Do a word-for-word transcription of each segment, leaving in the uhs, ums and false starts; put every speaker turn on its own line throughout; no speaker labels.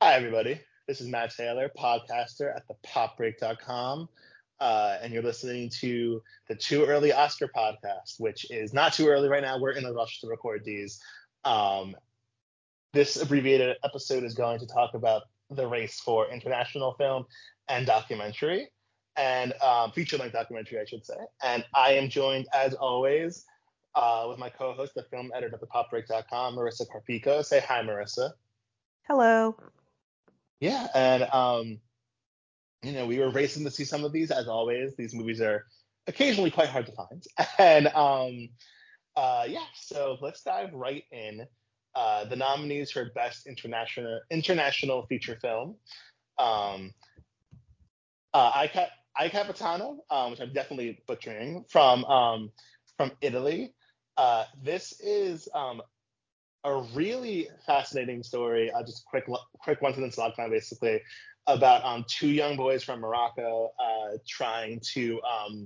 Hi, everybody. This is Matt Taylor, podcaster at the pop break dot com. Uh, and you're listening to the Too Early Oscar podcast, which is not too early right now. We're in a rush to record these. Um, this abbreviated episode is going to talk about the race for international film and documentary, and um, feature-length documentary, I should say. And I am joined, as always, uh, with my co-host, the film editor at the pop break dot com, Marissa Carpico. Say hi, Marissa.
Hello.
Yeah, and um, you know, we were racing to see some of these. As always, these movies are occasionally quite hard to find. And um, uh, yeah, so let's dive right in. Uh, the nominees for Best International International Feature Film. Um, uh, I, Ca- I Capitano, um, which I'm definitely butchering, from um, from Italy. Uh, this is um, a really fascinating story. Uh, just a quick, quick one sentence log time, basically, about um, two young boys from Morocco uh, trying to um,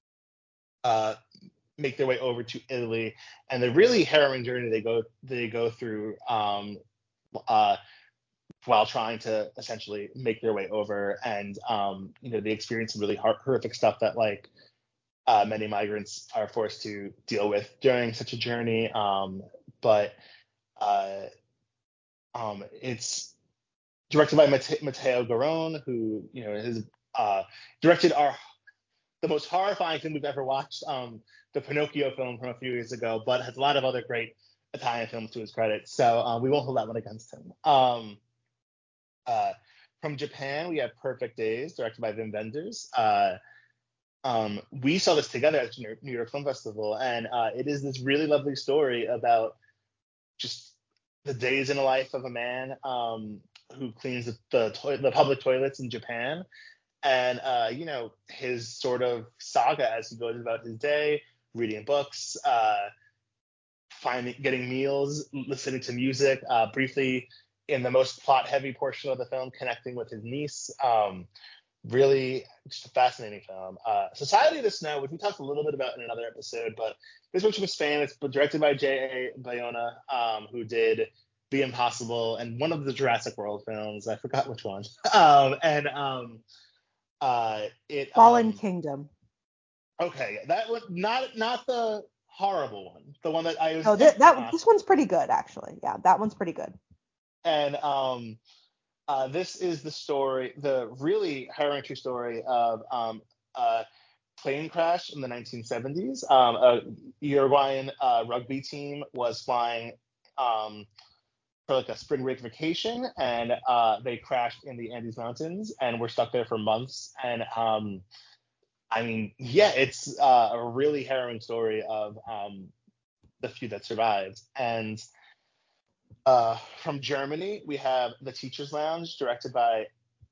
uh, make their way over to Italy, and the really harrowing journey they go they go through um, uh, while trying to essentially make their way over, and um, you know they experience some really hor- horrific stuff that like uh, many migrants are forced to deal with during such a journey. Um, but uh, um, it's directed by Mate- Matteo Garrone, who you know has uh, directed our the most horrifying film we've ever watched, um, the Pinocchio film from a few years ago, but has a lot of other great Italian films to his credit. So uh, we won't hold that one against him. Um, uh, from Japan, we have Perfect Days, directed by Wim Wenders. Uh, um, we saw this together at the New York Film Festival, and uh, it is this really lovely story about just the days in the life of a man um, who cleans the the, to- the public toilets in Japan, and uh, you know his sort of saga as he goes about his day, reading books, uh, finding, getting meals, listening to music. Uh, briefly, in the most plot-heavy portion of the film, connecting with his niece. Um, really, just a fascinating film. Uh, Society of the Snow, which we talked a little bit about in another episode, but this one's from Spain. It's directed by J A. Bayona, um, who did The Impossible and one of the Jurassic World films. I forgot which one. um, and um, uh, it.
Fallen
Um,
Kingdom.
okay, that was not not the horrible one. The one that I was.
Oh, th- that this one's pretty good actually. Yeah, that one's pretty good.
And um, uh, this is the story, the really harrowing true story of um, a plane crash in the nineteen seventies. Um, a Uruguayan uh, rugby team was flying um, for like a spring break vacation, and uh, they crashed in the Andes Mountains and were stuck there for months. And um, I mean, yeah, it's uh, a really harrowing story of um, the few that survived. And uh, from Germany, we have The Teacher's Lounge, directed by,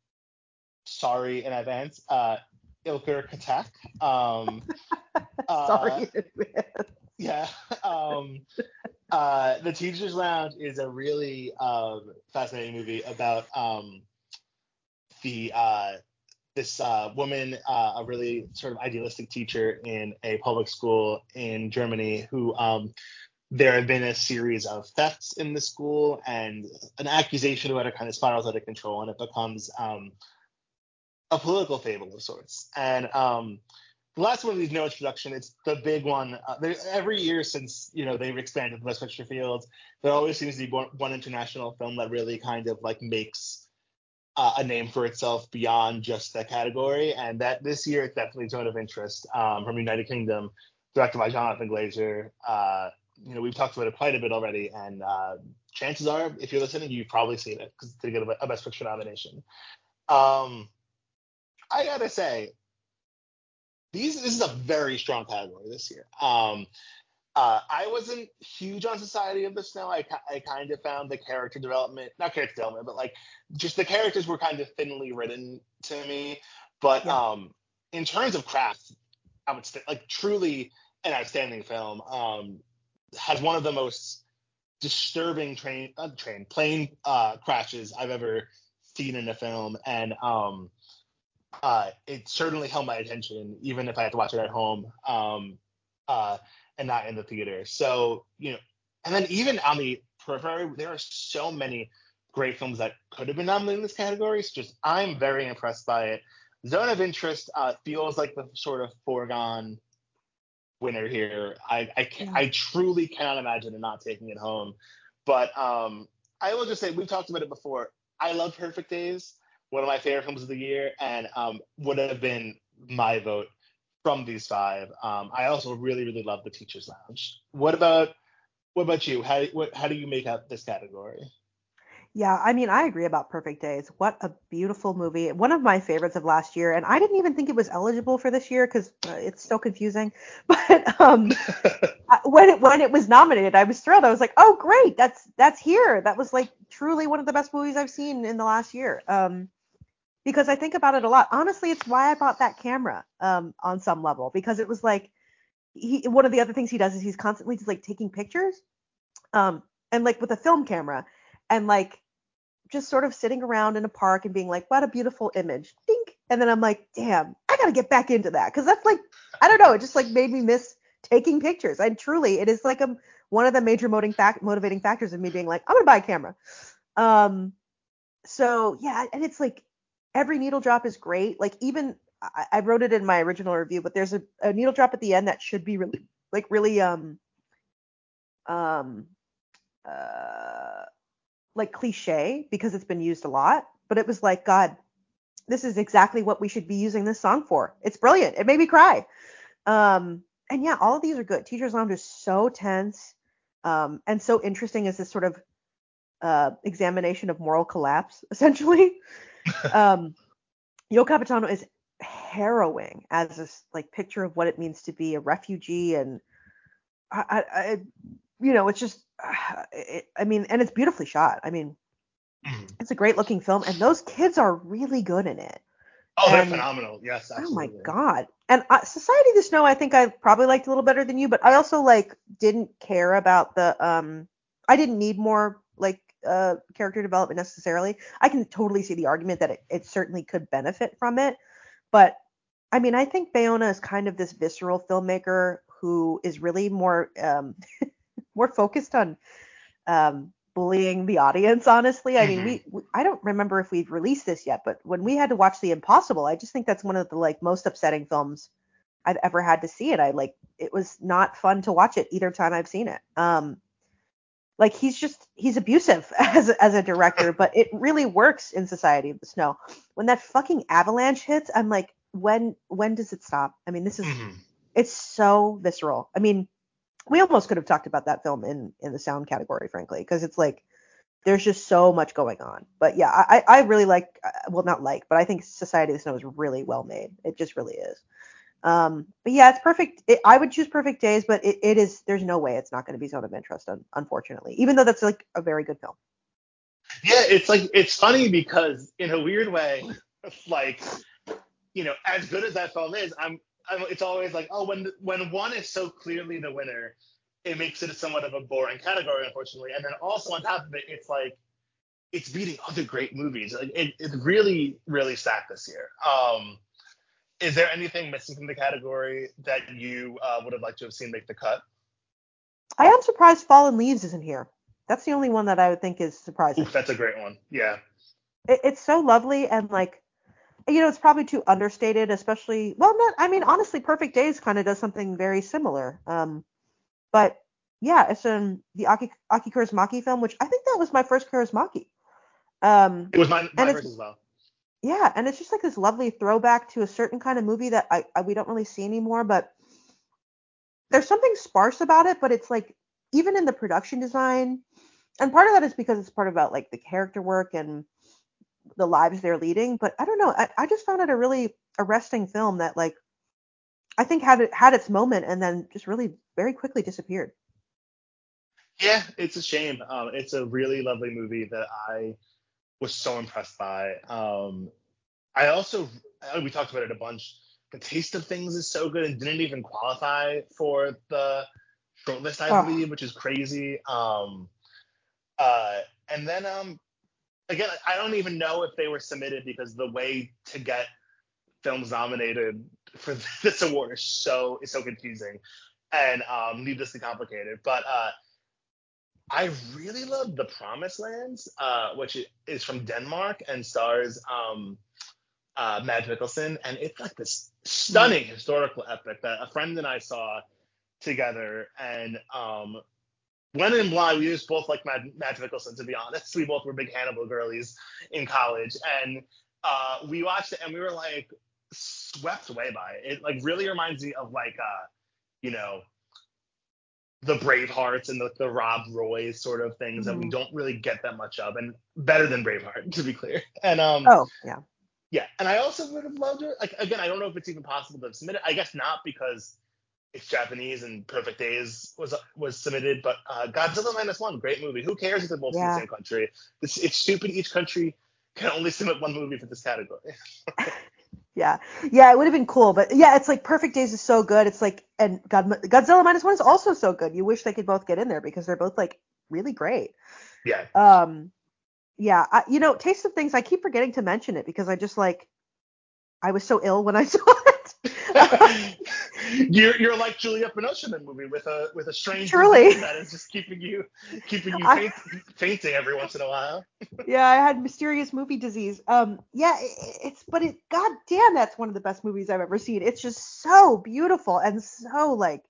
sorry in advance, uh, Ilker Katak. Um, uh,
Sorry.
yeah. Um, uh, The Teacher's Lounge is a really um, fascinating movie about um, the uh, this uh, woman, uh, a really sort of idealistic teacher in a public school in Germany, who um, there have been a series of thefts in the school and an accusation about it kind of spirals out of control, and it becomes um, a political fable of sorts. And um, the last one needs no introduction. It's the big one. Uh, there, every year since you know they've expanded the Best Picture field, there always seems to be one, one international film that really kind of like makes uh, a name for itself beyond just that category. And that this year it's definitely Zone of Interest um, from United Kingdom, directed by Jonathan Glazer. Uh, you know we've talked about it quite a bit already, and uh, chances are, if you're listening, you've probably seen it because to get a, a Best Picture nomination. Um, I gotta say, these this is a very strong category this year. Um, uh, I wasn't huge on Society of the Snow. I, I kind of found the character development, not character development, but like just the characters were kind of thinly written to me. But
Yeah.
um, in terms of craft, I would say like truly an outstanding film. Um, has one of the most disturbing train, uh, train plane uh, crashes I've ever seen in a film, and um, uh, it certainly held my attention, even if I had to watch it at home um, uh, and not in the theater. So, you know, and then even on the periphery, there are so many great films that could have been nominated in this category. So just I'm very impressed by it. Zone of Interest uh, feels like the sort of foregone winner here. I I, can,
Yeah.
I truly cannot imagine it not taking it home. But um, I will just say we've talked about it before. I love Perfect Days, one of my favorite films of the year, and um, would have been my vote from these five. Um, I also really really love The Teacher's Lounge. What about what about you? How what how do you make out this category?
Yeah, I mean, I agree about Perfect Days. What a beautiful movie. One of my favorites of last year. And I didn't even think it was eligible for this year because uh, it's so confusing. But um, I- when it when it was nominated, I was thrilled. I was like, oh, great, that's that's here. That was like truly one of the best movies I've seen in the last year. Um, because I think about it a lot. Honestly, it's why I bought that camera um, on some level because it was like he one of the other things he does is he's constantly just like taking pictures um, and like with a film camera and like just sort of sitting around in a park and being like, what a beautiful image. Dink. And then I'm like, damn, I got to get back into that. Cause that's like, I don't know. It just like made me miss taking pictures. And truly, it is like a, one of the major motivating, fact, motivating factors of me being like, I'm going to buy a camera. Um, so yeah. And it's like every needle drop is great. Like even I, I wrote it in my original review, but there's a, a needle drop at the end that should be really, like really, um, um, uh, like cliche because it's been used a lot, but it was like, God, this is exactly what we should be using this song for. It's brilliant. It made me cry. Um, and yeah, all of these are good. Teacher's Lounge is so tense um, and so interesting as this sort of uh, examination of moral collapse, essentially. um, Yo Capitano is harrowing as this like picture of what it means to be a refugee, and I, I, I you know, it's just, uh, it, I mean, and it's beautifully shot. I mean, it's a great looking film, and those kids are really good in it.
Oh, they're
And
phenomenal. Yes,
oh my
absolutely.
god! And uh, Society of the Snow, I think I probably liked a little better than you, but I also like didn't care about the um. I didn't need more like uh character development necessarily. I can totally see the argument that it, it certainly could benefit from it, but I mean, I think Bayona is kind of this visceral filmmaker who is really more um more focused on um, bullying the audience, honestly. I mean,
hmm
we, we I don't remember if we've released this yet, but when we had to watch The Impossible, I just think that's one of the like most upsetting films I've ever had to see it. I like it was not fun to watch it either time I've seen it. Um like he's just he's abusive as a, as a director, but it really works in Society of the Snow. When that fucking avalanche hits, I'm like, when when does it stop? I mean, this is
hmm
it's so visceral. I mean, we almost could have talked about that film in in the sound category, frankly, because it's like there's just so much going on. But yeah, I I really like, uh, well, not like, but I think Society of the Snow is really well made. It just really is. Um, but yeah, it's perfect. It, I would choose Perfect Days, but it, it is. There's no way it's not going to be Zone of Interest, un, unfortunately. Even though that's like a very good film.
Yeah, it's like it's funny because in a weird way, like you know, as good as that film is, I'm, I'm it's always like, oh, when when one is so clearly the winner, it makes it somewhat of a boring category, unfortunately. And then also on top of it, it's like it's beating other great movies. Like it, it's really, really stacked this year. Um, is there anything missing from the category that you uh, would have liked to have seen make the cut?
I am surprised Fallen Leaves isn't here. That's the only one that I would think is surprising.
Oof, that's a great one. Yeah.
It, it's so lovely and like, you know, it's probably too understated, especially, well, not, I mean, honestly, Perfect Days kind of does something very similar. Um, but yeah, it's in the Aki, Aki Kaurismäki film, which I think that was my first Kaurismäki. Um,
It was my
and
my
it's,
first as well.
yeah, and it's just like this lovely throwback to a certain kind of movie that I, I we don't really see anymore, but there's something sparse about it, but it's like, even in the production design, and part of that is because it's part about like the character work and the lives they're leading, but I don't know, I, I just found it a really arresting film that like I think had it had its moment and then just really very quickly disappeared.
Yeah, it's a shame. Um, it's a really lovely movie that I was so impressed by. Um, I also we talked about it a bunch. The Taste of Things is so good and didn't even qualify for the shortlist, I
Oh,
believe, which is crazy. Um, uh, and then um, again, I don't even know if they were submitted because the way to get films nominated for this award is so is so confusing and um, needlessly complicated. But uh, I really love The Promised Lands, uh, which is from Denmark and stars um, uh, Mads Mikkelsen, and it's like this
Mhm.
stunning historical epic that a friend and I saw together. And um, when in blind, we just both like Mad, Mads Mikkelsen. To be honest, we both were big Hannibal girlies in college, and uh, we watched it and we were like swept away by it. It like really reminds me of like uh, you know the Bravehearts and the, the Rob Roy sort of things that we
Mhm.
don't really get that much of, and better than Braveheart, to be clear. And um,
Oh, yeah.
yeah, and I also would have loved it. Like again, I don't know if it's even possible to submit it. I guess not because it's Japanese and Perfect Days was was submitted. But uh, Godzilla minus one, great movie. Who cares if they're both from the
Yeah.
same country? It's it's stupid. Each country can only submit one movie for this category.
Yeah. Yeah, it would have been cool, but yeah, it's like Perfect Days is so good. It's like, and God, Godzilla minus one is also so good. You wish they could both get in there because they're both like really great.
Yeah.
Um, yeah, I, you know, Taste of Things, I keep forgetting to mention it because I just like, I was so ill when I saw it.
you're you're like Julia Binoche in the movie with a with a strange
Truly.
disease that is just keeping you keeping you
I,
faint, fainting every once in a while.
yeah, I had mysterious movie disease. Um, yeah, it, it's, but it, god damn, that's one of the best movies I've ever seen. It's just so beautiful and so like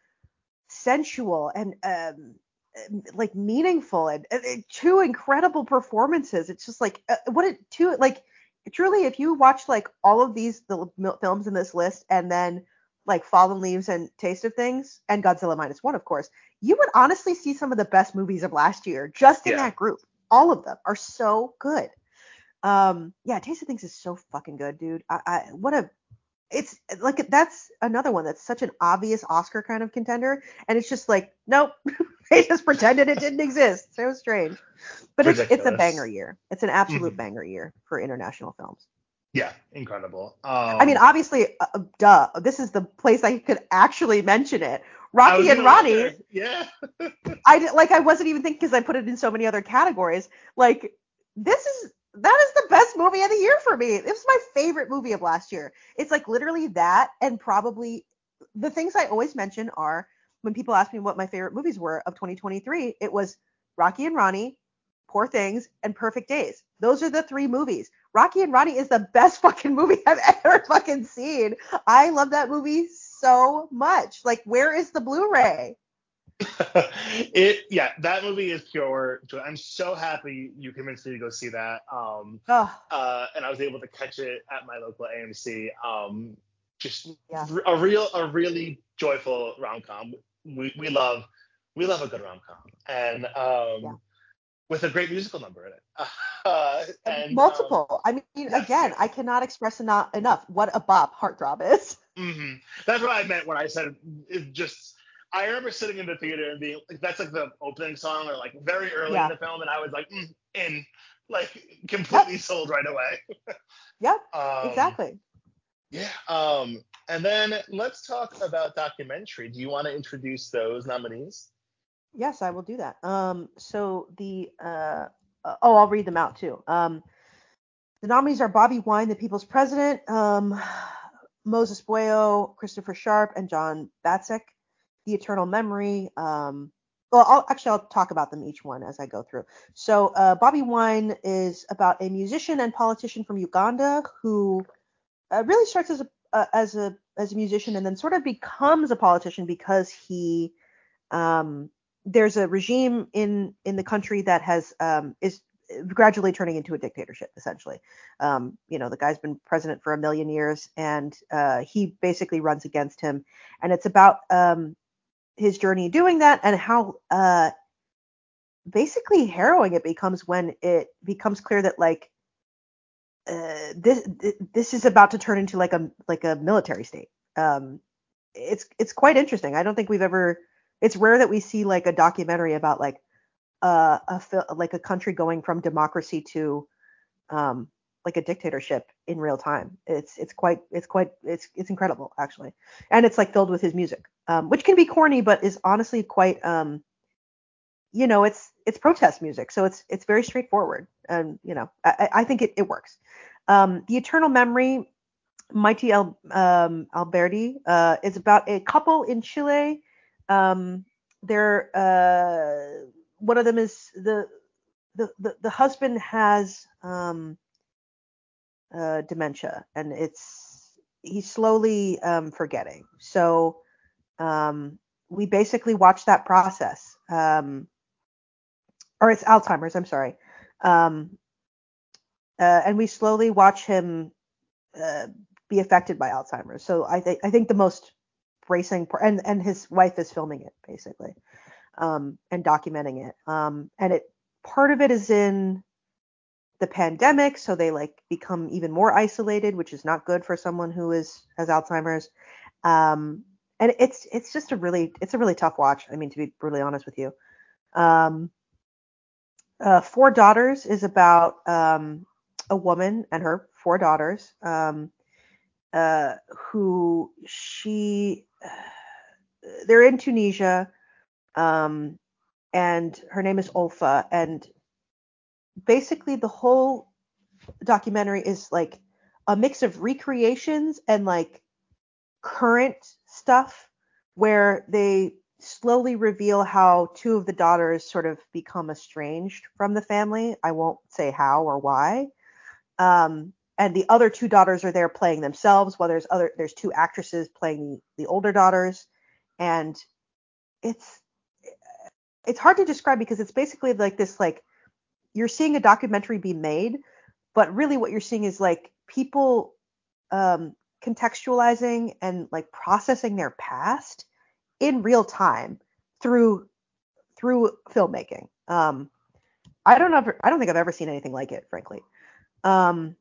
sensual and um like meaningful and, and, and two incredible performances. It's just like uh, what it two like truly if you watch like all of these the mil- films in this list and then like Fallen Leaves and Taste of Things and Godzilla minus one, of course, you would honestly see some of the best movies of last year just in
Yeah.
that group. All of them are so good. Um, yeah, Taste of Things is so fucking good, dude. I, I what a it's like that's another one that's such an obvious Oscar kind of contender, and it's just like nope, they just pretended it didn't exist. So strange, but it's it's a banger
Ridiculous.
year. It's an absolute
Hmm.
banger year for international films.
Yeah, incredible.
I mean,
Um,
obviously, uh, uh, duh, this is the place I could actually mention it.
I was
Rocky and
gonna
Ronnie.
wonder. Yeah.
I di- like I wasn't even thinking because I put it in so many other categories. Like this is that is the best movie of the year for me. It was my favorite movie of last year. It's like literally that and probably the things I always mention are when people ask me what my favorite movies were of twenty twenty-three, it was Rocky and Ronnie, Poor Things, and Perfect Days. Those are the three movies. Rocky and Ronnie is the best fucking movie I've ever fucking seen. I love that movie so much. Like, where is the Blu-ray?
it yeah, that movie is pure joy. I'm so happy you convinced me to go see that. Um,
Oh,
uh, and I was able to catch it at my local A M C. Um, just
yeah.
a real, a really joyful rom com. We we love we love a good rom com, and
Yeah.
um, with a great musical number in it. Uh, and um,
Multiple. I mean,
yes,
again, I
yes.
cannot express enough, enough what a bop Heartthrob is.
Hmm. That's what I meant when I said it just. I remember sitting in the theater and being like, that's like the opening song or like very early in
Yeah.
the film, and I was like, mm, in, like
Yep.
completely sold right away.
Yep.
Um,
Exactly.
yeah. Um, and then let's talk about documentary. Do you want to introduce those nominees?
Yes, I will do that. Um, so the uh, uh, oh, I'll read them out too. Um, the nominees are Bobby Wine, The People's President, um, Moses Buoyo, Christopher Sharp, and John Batsek. The Eternal Memory. Um, well, I'll, actually, I'll talk about them each one as I go through. So, uh, Bobby Wine is about a musician and politician from Uganda who uh, really starts as a uh, as a as a musician and then sort of becomes a politician because he um, there's a regime in in the country that has um, is gradually turning into a dictatorship essentially. Um, you know, the guy's been president for a million years and uh, he basically runs against him, and it's about um, his journey doing that and how uh, basically harrowing it becomes when it becomes clear that like uh, this this is about to turn into like a like a military state. Um, it's it's quite interesting. I don't think we've ever. It's rare that we see like a documentary about like uh, a fil- like a country going from democracy to um, like a dictatorship in real time. It's it's quite it's quite it's it's incredible actually, and it's like filled with his music, um, which can be corny, but is honestly quite um, you know it's it's protest music, so it's it's very straightforward, and you know I, I think it, it works. Um, the Eternal Memory, Mighty Al, um, Alberti, uh, is about a couple in Chile. Um, they're uh, one of them is the the the, the husband has um, uh, dementia, and it's he's slowly um, forgetting. So um, we basically watch that process, um, or it's Alzheimer's. I'm sorry, um, uh, and we slowly watch him uh, be affected by Alzheimer's. So I think I think the most bracing part, and and his wife is filming it basically, um, and documenting it. Um, and it part of it is in the pandemic, so they like become even more isolated, which is not good for someone who is has Alzheimer's. Um, and it's it's just a really it's a really tough watch. I mean, to be brutally honest with you. Um, uh, Four Daughters is about um, a woman and her four daughters. Um, uh, who she they're in Tunisia, um, and her name is Olfa, and basically the whole documentary is like a mix of recreations and like current stuff where they slowly reveal how two of the daughters sort of become estranged from the family. I won't say how or why. Um, and the other two daughters are there playing themselves, while there's other there's two actresses playing the, the older daughters, and it's it's hard to describe because it's basically like this like you're seeing a documentary be made, but really what you're seeing is like people um, contextualizing and like processing their past in real time through through filmmaking. Um, I don't know. I don't think I've ever seen anything like it, frankly. Um,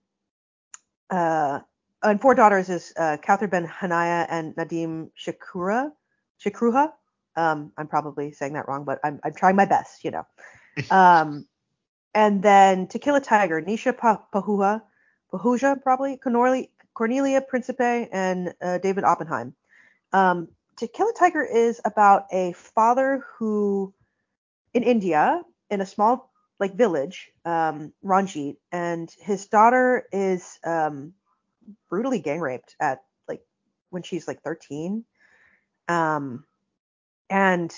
uh, and Four Daughters is uh, Kauthar Ben Hanaya and Nadim Shakura, Shakruha. Um, I'm probably saying that wrong, but I'm I'm trying my best, you know. Um, and then To Kill a Tiger, Nisha pa- Pahua, Pahuja probably, Cornelia, Cornelia Principe, and uh, David Oppenheim. Um, to Kill a Tiger is about a father who, in India, in a small like village, um, Ranjit, and his daughter is um, brutally gang raped at like when she's like thirteen. Um, and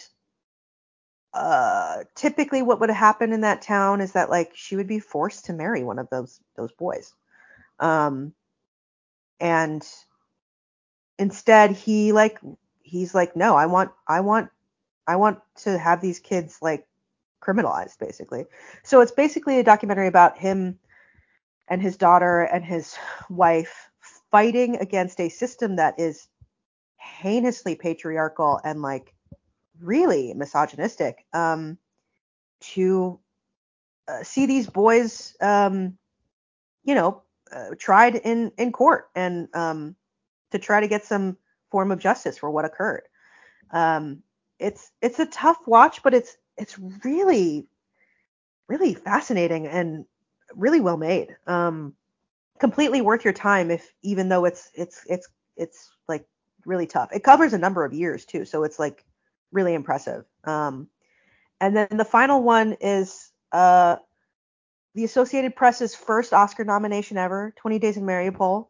uh, typically what would happen in that town is that like she would be forced to marry one of those those boys. Um, and instead he like he's like, no, I want I want I want to have these kids like criminalized basically. So it's basically a documentary about him and his daughter and his wife fighting against a system that is heinously patriarchal and like really misogynistic, um, to uh, see these boys, um, you know, uh, tried in, in court and um, to try to get some form of justice for what occurred. Um, it's it's a tough watch, but it's it's really really fascinating and really well made. Um, completely worth your time if even though it's it's it's it's like really tough. It covers a number of years too, so it's like really impressive. Um, and then the final one is uh, the Associated Press's first Oscar nomination ever, twenty Days in Mariupol.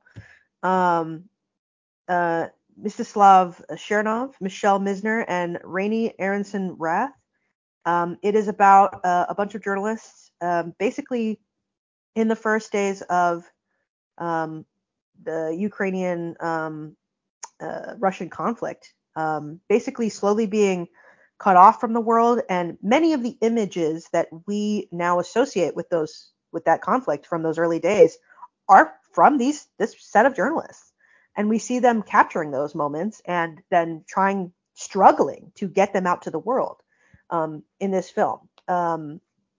Um, uh, Mstislav Chernov, Michelle Misner, and Rainey Aronson Rath. Um, it is about uh, a bunch of journalists, um, basically in the first days of um, the Ukrainian um, uh, Russian conflict, um, basically slowly being cut off from the world, and many of the images that we now associate with those with that conflict from those early days are from these this set of journalists, and we see them capturing those moments and then trying struggling to get them out to the world um, in this film. Um,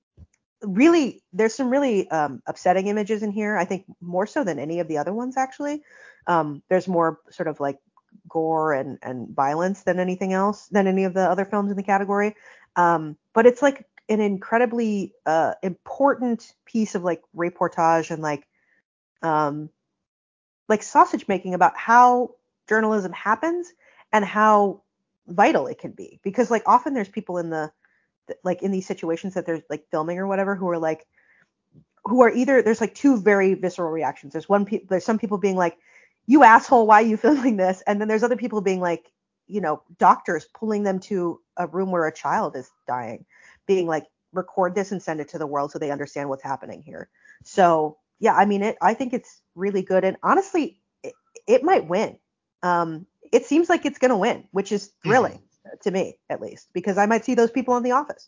really, there's some really um, upsetting images in here. I think more so than any of the other ones actually. Um, there's more sort of like gore and and violence than anything else than any of the other films in the category. Um, but it's like an incredibly uh, important piece of like reportage and like um, like sausage making about how journalism happens and how vital it can be. Because like often there's people in the like in these situations that they're like filming or whatever who are like who are either there's like two very visceral reactions. There's one pe- there's some people being like, you asshole, why are you filming this? And then there's other people being like, you know, doctors pulling them to a room where a child is dying. being like, record this and send it to the world so they understand what's happening here. So yeah, I mean, it. I think it's really good, and honestly, it, it might win. Um, it seems like it's gonna win, which is thrilling
Mm-hmm.
to me, at least, because I might see those people in The Office.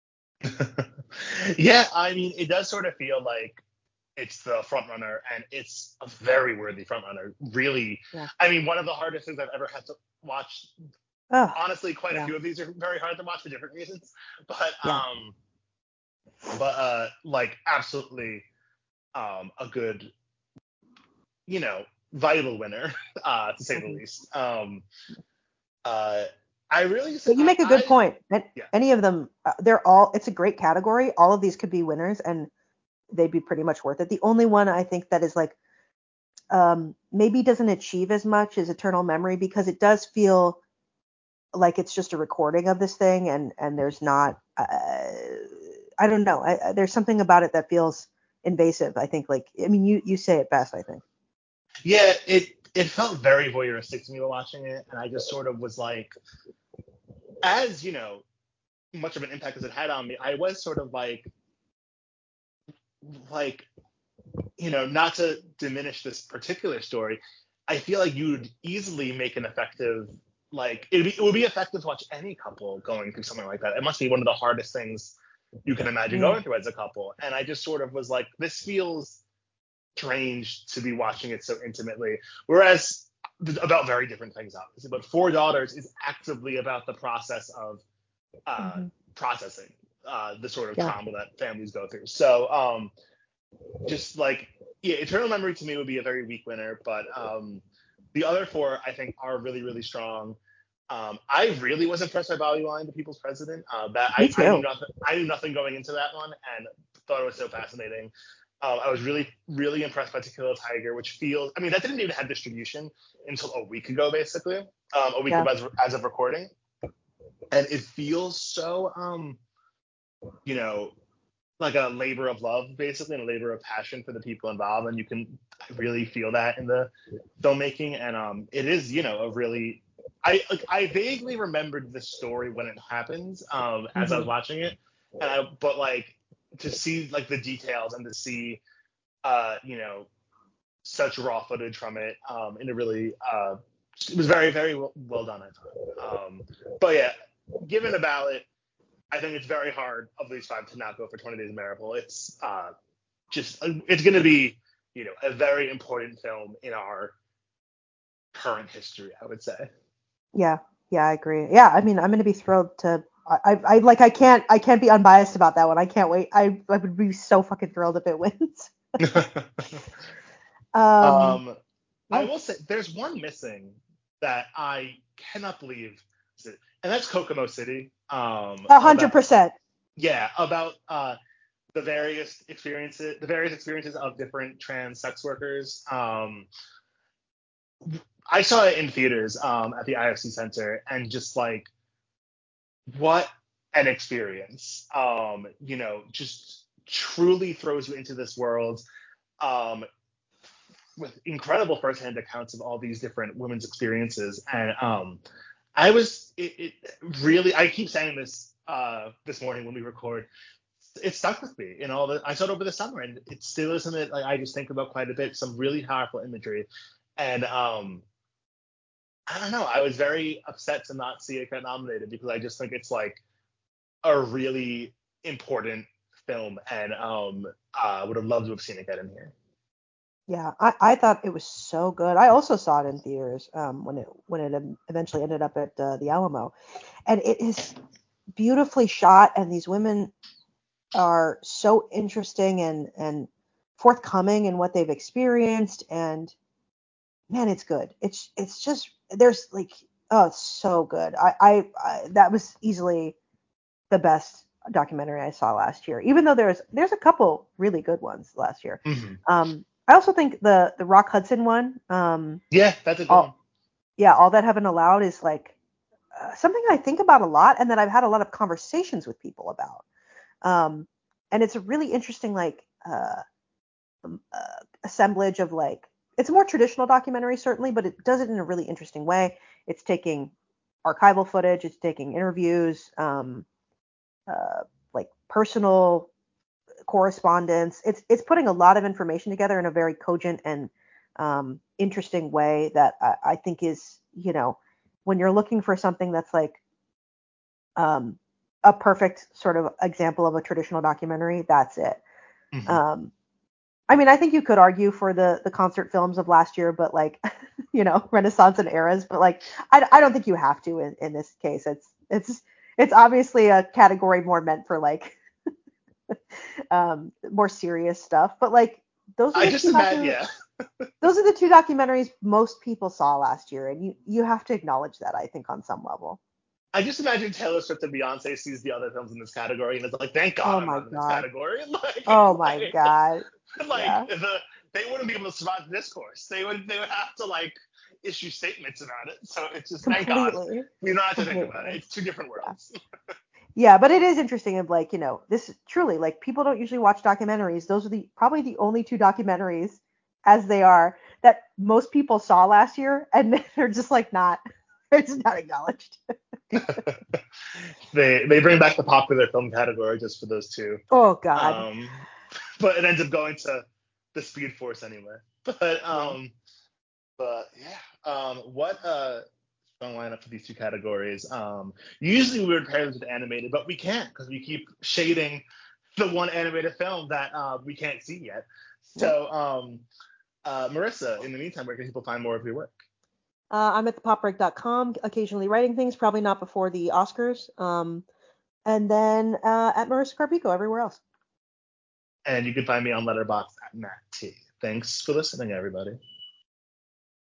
Yeah, I mean, it does sort of feel like it's the front runner, and it's a very worthy front runner. Really,
Yeah.
I mean, one of the hardest things I've ever had to watch.
Oh,
Honestly, quite a
yeah.
few of these are very hard to watch for different reasons, but
Yeah.
um, but uh, like absolutely, um, a good, you know, vital winner, uh, to say the
Mm-hmm.
least. Um, uh, I really,
But you
I,
make a good
I,
point. And
yeah.
any of them, uh, they're all. It's a great category. All of these could be winners, and they'd be pretty much worth it. The only one I think that is like um, maybe doesn't achieve as much as Eternal Memory, because it does feel like it's just a recording of this thing, and and there's not. Uh, I don't know. I, there's something about it that feels invasive. I think. Like I mean, you you say it best. I think.
Yeah, it it felt very voyeuristic to me while watching it, and I just sort of was like, as you know, much of an impact as it had on me, I was sort of like, like, you know, not to diminish this particular story, I feel like you'd easily make an effective, like, it'd be, it would be effective to watch any couple going through something like that. It must be one of the hardest things you can imagine
Yeah.
going through as a couple, and I just sort of was like, this feels strange to be watching it so intimately. Whereas about very different things, obviously, but Four Daughters is actively about the process of uh,
Mm-hmm.
processing uh, the sort of
Yeah.
trauma that families go through. So um, just like, yeah, Eternal Memory to me would be a very weak winner, but um, the other four I think are really, really strong. Um, I really was impressed by Bobby Wine, the People's President. Uh, that
Me
I, I knew
too.
nothing. I knew nothing going into that one, and thought it was so fascinating. Um, I was really, really impressed by Tequila Tiger, which feels. I mean, that didn't even have distribution until a week ago, basically, um, a week
Yeah.
ago as, as of recording, and it feels so, um, you know, like a labor of love, basically, and a labor of passion for the people involved, and you can really feel that in the filmmaking. And um, it is, you know, a really. I like I vaguely remembered the story when it happens, um, as I
Mm-hmm.
was watching it, and I but like to see like the details and to see, uh, you know, such raw footage from it, um, in a really, uh, it was very very well, well done, I thought. Um, but yeah, given a ballot, I think it's very hard of these five to not go for twenty Days of Miracle. It's uh, just it's going to be, you know, a very important film in our current history, I would say.
Yeah. Yeah. I agree. Yeah. I mean, I'm gonna be thrilled to. I, I, I like. I can't. I can't be unbiased about that one. I can't wait. I. I would be so fucking thrilled if it wins. Um.
um, I
Yeah.
will say there's one missing that I cannot believe, and that's Kokomo City. Um,
A hundred
about
percent.
yeah, about uh, the various experiences, the various experiences of different trans sex workers. Um, I saw it in theaters, um, at the I F C Center, and just like what an experience. Um, you know, just truly throws you into this world, um, with incredible firsthand accounts of all these different women's experiences. And um, I was it, it really. I keep saying this uh, this morning when we record. It stuck with me in all the. I saw it over the summer, and it still is something that like, I just think about quite a bit. Some really powerful imagery, and um, I don't know. I was very upset to not see it get nominated because I just think it's like a really important film, and um, uh, would have loved to have seen it get in here.
Yeah, I, I thought it was so good. I also saw it in theaters um, when it when it eventually ended up at uh, the Alamo, and it is beautifully shot. And these women are so interesting and and forthcoming in what they've experienced. And man, it's good. It's it's just there's like oh, it's so good. I I, I that was easily the best documentary I saw last year. Even though there's there's a couple really good ones last year.
Mm-hmm.
Um, I also think the the Rock Hudson one, um,
Yeah, that's a good one.
all yeah, all that heaven allowed is like uh, something I think about a lot, and that I've had a lot of conversations with people about. Um, and it's a really interesting like uh, um, uh, assemblage of like it's a more traditional documentary certainly, but it does it in a really interesting way. It's taking archival footage, it's taking interviews, um, uh, personal correspondence. It's it's putting a lot of information together in a very cogent and um, interesting way that I, I think is, you know, when you're looking for something that's like um, a perfect sort of example of a traditional documentary, that's it.
Mm-hmm.
Um, I mean, I think you could argue for the the concert films of last year, but like, you know, Renaissance and eras, but like, I, I don't think you have to in, in this case. It's it's it's obviously a category more meant for like um, more serious stuff, but like those are
I
the
just
two
imagine,
docu-
yeah.
those are the two documentaries most people saw last year, and you you have to acknowledge that, I think, on some level.
I just imagine Taylor Swift and Beyonce sees the other films in this category and it's like, thank
Oh
God I'm
my
not in this
god.
category. Like,
Oh
it's
my
like,
god.
like
Yeah.
the they wouldn't be able to survive the discourse. They would they would have to like issue statements about it. So it's just thank God
Completely.
we don't have to think about it.
Completely.
It's two different
Yeah.
worlds.
Yeah, but it is interesting of like, you know, this truly like people don't usually watch documentaries. Those are the probably the only two documentaries as they are that most people saw last year and they're just like not they're just not acknowledged.
they they bring back the popular film category just for those two.
Oh god.
Um but it ends up going to the Speed Force anyway. But
Yeah.
um but yeah. Um what uh strong lineup for these two categories. Um, usually we would pair them with animated, but we can't because we keep shading the one animated film that uh, we can't see yet.
Yep.
So, um, uh, Marissa, in the meantime, where can people find more of your work?
Uh, I'm at the pop break dot com, occasionally writing things, probably not before the Oscars. Um, and then uh, at Marissa Carpico everywhere else.
And you can find me on Letterboxd at Matt T. Thanks for listening, everybody.